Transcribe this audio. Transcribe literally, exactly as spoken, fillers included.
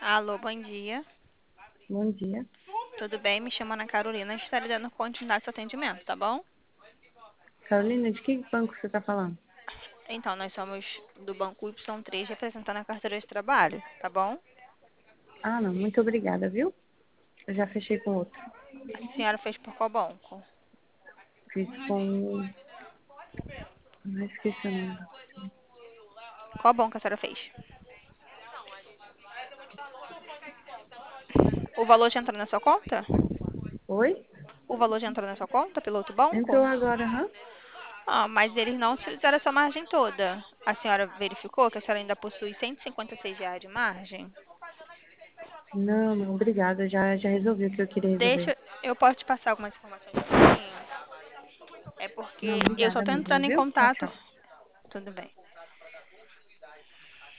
Alô, bom dia. Bom dia. Tudo bem? Me chamo Ana Carolina. Estarei dando continuidade ao seu atendimento, tá bom? Carolina, de que banco você está falando? Então, nós somos do Banco Y três representando a carteira de trabalho, tá bom? Ah, não, muito obrigada, viu? Eu já fechei com outro. A senhora fez por qual banco? Fiz com. Não esqueci o nome. Qual banco a senhora fez? O valor já entrou na sua conta? Oi? O valor já entrou na sua conta pelo outro banco? Entrou agora, hã? Ah, mas eles não fizeram essa margem toda. A senhora verificou que a senhora ainda possui cento e cinquenta e seis reais de margem? Não, não, obrigada. Já, já resolvi o que eu queria resolver. Deixa, eu posso te passar algumas informações um pouquinho? É porque Não, eu só obrigada tô mesmo, entrando em viu? Tchau, contato. tchau. Tudo bem.